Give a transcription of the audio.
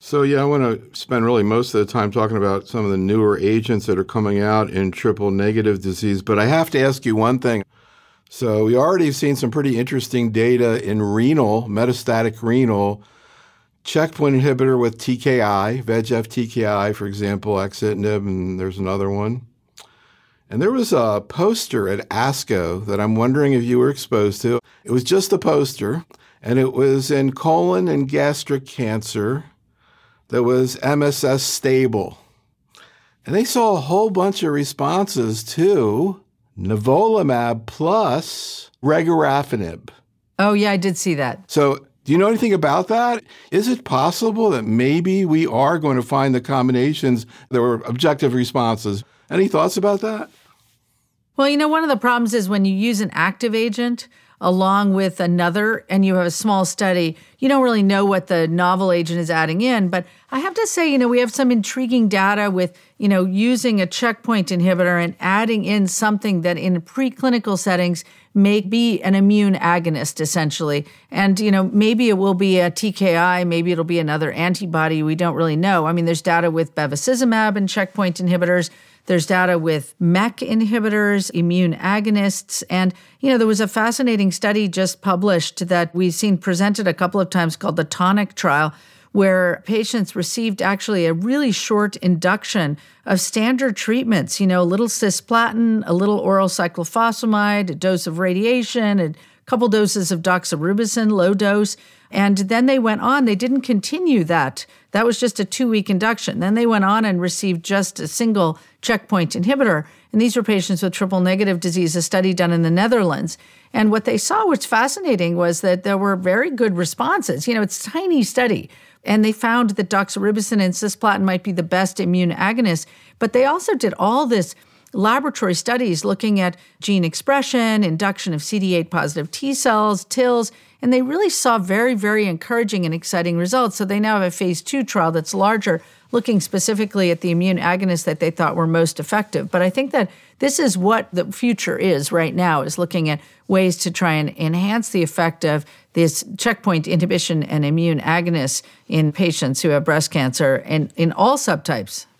So, I want to spend really most of the time talking about some of the newer agents that are coming out in triple-negative disease. But I have to ask you one thing. So we already have seen some pretty interesting data in renal, metastatic renal, checkpoint inhibitor with TKI, VEGF TKI, for example, axitinib, and there's another one. And there was a poster at ASCO that I'm wondering if you were exposed to. It was just a poster, and it was in colon and gastric cancer that was MSS stable. And they saw a whole bunch of responses to nivolumab plus regorafenib. Oh, yeah, I did see that. So do you know anything about that? Is it possible that maybe we are going to find the combinations that were objective responses? Any thoughts about that? Well, one of the problems is when you use an active agent along with another and you have a small study, you don't really know what the novel agent is adding in. But I have to say, we have some intriguing data with, using a checkpoint inhibitor and adding in something that in preclinical settings may be an immune agonist, essentially. And, maybe it will be a TKI, maybe it'll be another antibody. We don't really know. I mean, there's data with bevacizumab and checkpoint inhibitors. There's data with MEK inhibitors, immune agonists. And, there was a fascinating study just published that we've seen presented a couple of times called the TONIC trial, where patients received actually a really short induction of standard treatments, a little cisplatin, a little oral cyclophosphamide, a dose of radiation, a couple doses of doxorubicin, low dose. And then they went on, they didn't continue that. That was just a 2-week induction. Then they went on and received just a single checkpoint inhibitor. And these were patients with triple-negative disease, a study done in the Netherlands. And what they saw, which fascinating, was that there were very good responses. It's a tiny study. And they found that doxorubicin and cisplatin might be the best immune agonist. But they also did all this laboratory studies looking at gene expression, induction of CD8 positive T cells, TILs, and they really saw very, very encouraging and exciting results. So they now have a phase 2 trial that's larger, looking specifically at the immune agonists that they thought were most effective. But I think that this is what the future is right now, is looking at ways to try and enhance the effect of this checkpoint inhibition and immune agonists in patients who have breast cancer and in all subtypes.